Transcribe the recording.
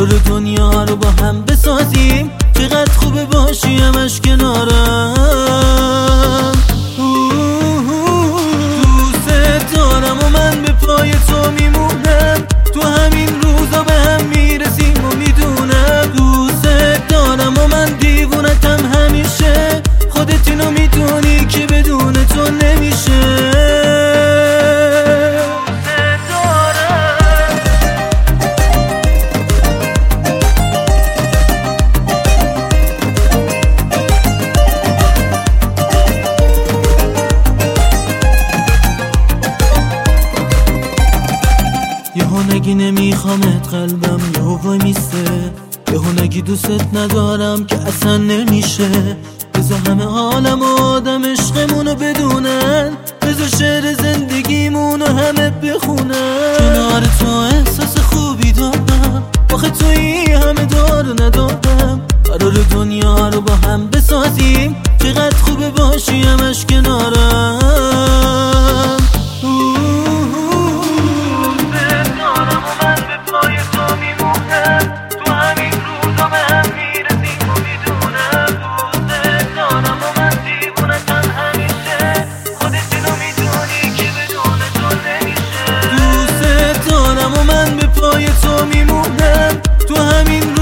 دنیا رو با هم بسازیم. چقدر خوبه باشی همش کنارم. دوست دارم و من به پای تو میمونم. تو همین روزا به هم میرسیم و میدونم. دوست دارم و من دیوونتم همیشه. خودت اینو میدونی که بدون تو نمیشه. یهو نگی نمیخوامت قلبم یهو وای میسته. یهو نگی دوستت ندارم که اصلا نمیشه. بذار همه عالم و آدم عشقمونو بدونن. بذار شعر زندگیمونو همه بخونن. کنار تو احساس خوبی دارم. آخه تویی همه دار ندارم. قرار دنیا رو با هم بسازیم. چقدر خوبه باشی همش کنارم. پای تو میمونم. تو همین